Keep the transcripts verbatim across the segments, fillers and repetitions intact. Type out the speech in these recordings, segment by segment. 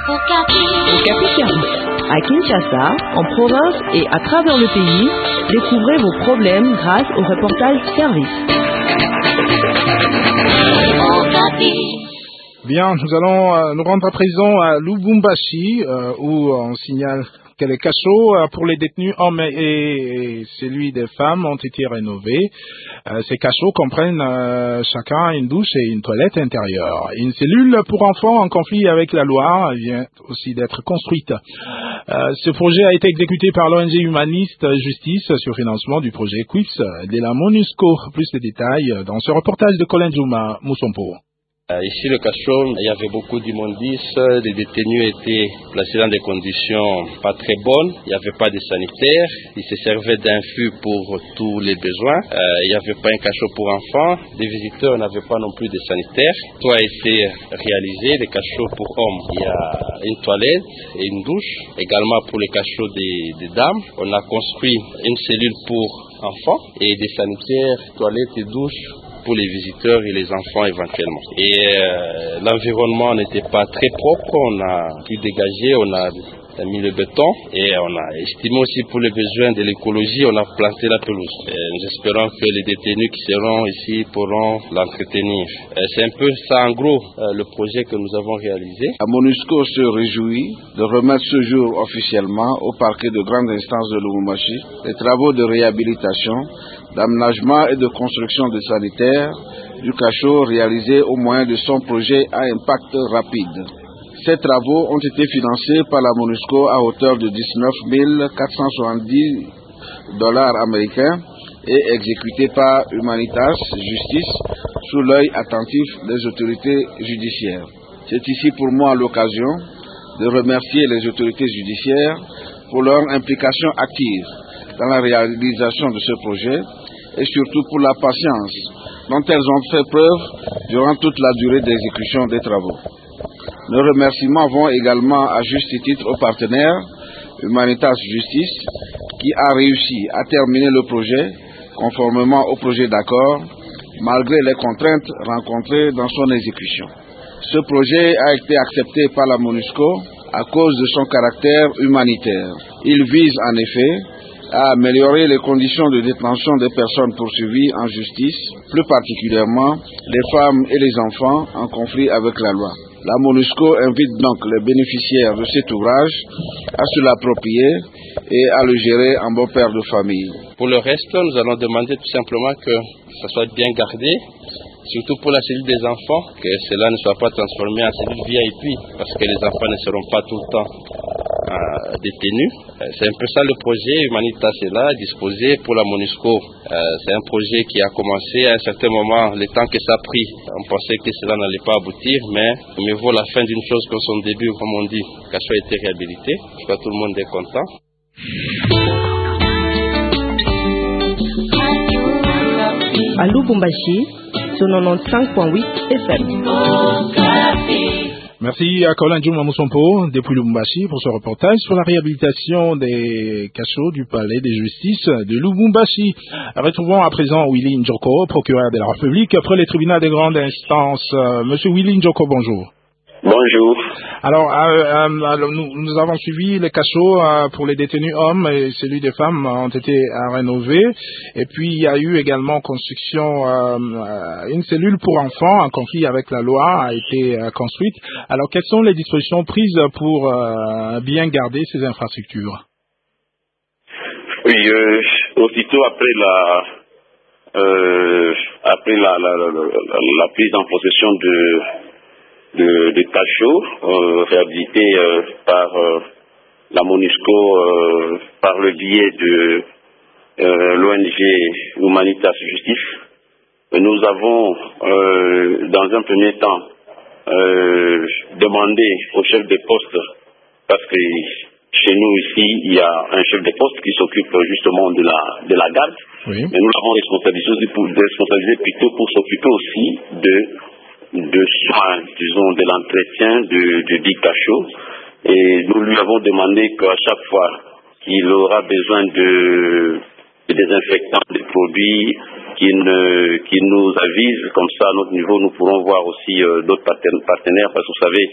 Okapi Service. À Kinshasa, en province et à travers le pays, découvrez vos problèmes grâce au reportage service. Bien, nous allons euh, nous rendre à présent à Lubumbashi, euh, où on signale que les cachots euh, pour les détenus hommes et, et celui des femmes ont été rénovés. Euh, ces cachots comprennent euh, chacun une douche et une toilette intérieure. Une cellule pour enfants en conflit avec la loi vient aussi d'être construite. Euh, ce projet a été exécuté par l'O N G humaniste Justice sur financement du projet Q I F S de la MONUSCO. Plus de détails dans ce reportage de Colin Juma Mousompo. Euh, ici, le cachot, il y avait beaucoup d'immondices, les détenus étaient placés dans des conditions pas très bonnes, il n'y avait pas de sanitaires, ils se servaient d'un fût pour tous les besoins, euh, il n'y avait pas un cachot pour enfants, les visiteurs n'avaient pas non plus de sanitaires. Tout a été réalisé, les cachots pour hommes, il y a une toilette et une douche, également pour les cachots des, des dames. On a construit une cellule pour enfants et des sanitaires, toilettes et douches pour les visiteurs et les enfants éventuellement. Et euh, l'environnement n'était pas très propre, on a pu dégager, on a mis le béton et on a estimé aussi pour les besoins de l'écologie, on a planté la pelouse. Et nous espérons que les détenus qui seront ici pourront l'entretenir. Et c'est un peu ça en gros euh, le projet que nous avons réalisé. La MONUSCO se réjouit de remettre ce jour officiellement au parquet de grande instance de Lubumbashi les travaux de réhabilitation, d'aménagement et de construction de sanitaires du cachot réalisé au moyen de son projet à impact rapide. Ces travaux ont été financés par la MONUSCO à hauteur de dix-neuf mille quatre cent soixante-dix dollars américains et exécutés par Humanitas Justice sous l'œil attentif des autorités judiciaires. C'est ici pour moi l'occasion de remercier les autorités judiciaires pour leur implication active dans la réalisation de ce projet et surtout pour la patience dont elles ont fait preuve durant toute la durée d'exécution des travaux. Nos remerciements vont également à juste titre aux partenaires Humanitas Justice qui a réussi à terminer le projet conformément au projet d'accord malgré les contraintes rencontrées dans son exécution. Ce projet a été accepté par la MONUSCO à cause de son caractère humanitaire. Il vise en effet à améliorer les conditions de détention des personnes poursuivies en justice, plus particulièrement les femmes et les enfants en conflit avec la loi. La MONUSCO invite donc les bénéficiaires de cet ouvrage à se l'approprier et à le gérer en bon père de famille. Pour le reste, nous allons demander tout simplement que ça soit bien gardé, surtout pour la cellule des enfants, que cela ne soit pas transformé en cellule V I P, parce que les enfants ne seront pas tout le temps euh, détenus. C'est un peu ça le projet. Humanitas est là, disposé pour la MONUSCO. Euh, c'est un projet qui a commencé à un certain moment, le temps que ça a pris. On pensait que cela n'allait pas aboutir, mais mieux vaut la fin d'une chose que son début, comme on dit, qu'elle soit été réhabilitée. Je crois que tout le monde est content. À Lubumbashi, sur quatre-vingt-quinze virgule huit F M. Merci à Colin Juma Mousompo depuis Lubumbashi pour ce reportage sur la réhabilitation des cachots du palais de justice de Lubumbashi. Retrouvons à présent Willy Njoko, procureur de la République après les tribunaux de grande instance. Monsieur Willy Njoko, bonjour. Bonjour. Alors, euh, euh, alors nous, nous avons suivi les cachots euh, pour les détenus hommes et celui des femmes ont été euh, rénovés. Et puis, il y a eu également construction, euh, euh, une cellule pour enfants en conflit avec la loi a été euh, construite. Alors, quelles sont les dispositions prises pour euh, bien garder ces infrastructures? Oui, euh, aussitôt après la, euh, après la, la, la, la, la prise en possession de de, de cachots euh, réhabilités euh, par euh, la MONUSCO euh, par le biais de euh, l'O N G Humanitas Justice. Nous avons euh, dans un premier temps euh, demandé au chef de poste, parce que chez nous ici il y a un chef de poste qui s'occupe justement de la, de la garde, oui. Mais nous l'avons responsabilisé, pour, responsabilisé plutôt pour s'occuper aussi de de soins, disons, de l'entretien de, de dix cachots. Et nous lui avons demandé qu'à chaque fois qu'il aura besoin de, de désinfectants, de produits, qu'il ne, qu'il nous avise, comme ça à notre niveau nous pourrons voir aussi euh, d'autres partenaires, parce que vous savez,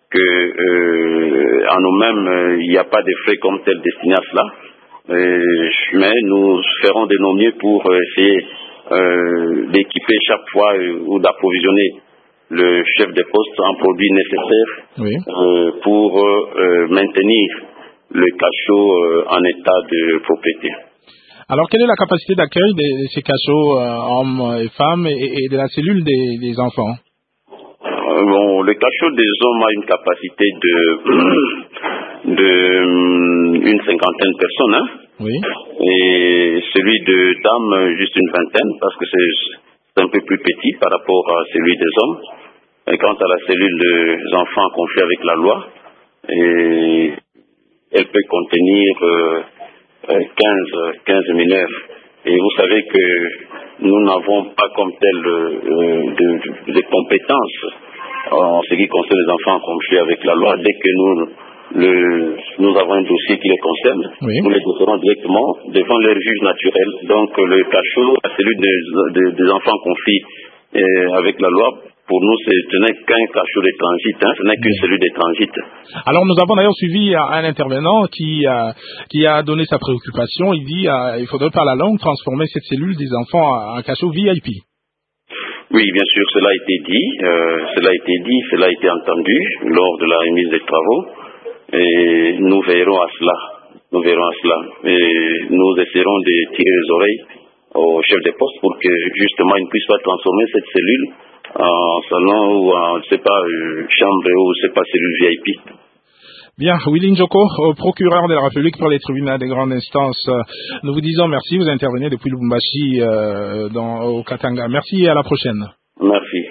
que euh, en nous-mêmes, il n'y a pas de frais comme tel destinés à cela. Euh, mais nous ferons de nos mieux pour essayer euh, d'équiper chaque fois euh, ou d'approvisionner le chef de poste en produits nécessaires oui. euh, pour euh, maintenir le cachot euh, en état de propriété. Alors, quelle est la capacité d'accueil de, de ces cachots euh, hommes et femmes et, et de la cellule des, des enfants? euh, bon, le cachot des hommes a une capacité de, de une cinquantaine de personnes, hein? Oui. Et celui de dames, juste une vingtaine, parce que c'est un peu plus petit par rapport à celui des hommes. Et quant à la cellule des enfants confiée avec la loi, et elle peut contenir euh, quinze mineurs. Et vous savez que nous n'avons pas comme tel euh, de, de compétences en ce qui concerne les enfants confiés avec la loi. Dès que nous, le, nous avons un dossier qui les concerne, oui. nous les déclarons directement devant leur juge naturel. Donc le cachot, la cellule des, des, des enfants confiés euh, avec la loi, pour nous, ce n'est qu'un cachot de transit, hein, ce n'est qu'une cellule de transit. Alors, nous avons d'ailleurs suivi un intervenant qui, euh, qui a donné sa préoccupation. Il dit qu'il euh, faudrait par la longue transformer cette cellule des enfants en cachot V I P. Oui, bien sûr, cela a été dit, euh, cela a été dit, cela a été entendu lors de la remise des travaux. Et nous verrons à cela, nous verrons à cela. Et nous essaierons de tirer les oreilles au chef de poste pour que justement il ne puisse pas transformer cette cellule en salon ou en, je sais pas, chambre ou, je sais pas, cellule V I P. Bien, Willy Njoko, procureur de la République pour les tribunaux de grande instance, nous vous disons merci, vous intervenez depuis Lubumbashi euh, dans, au Katanga. Merci et à la prochaine. Merci.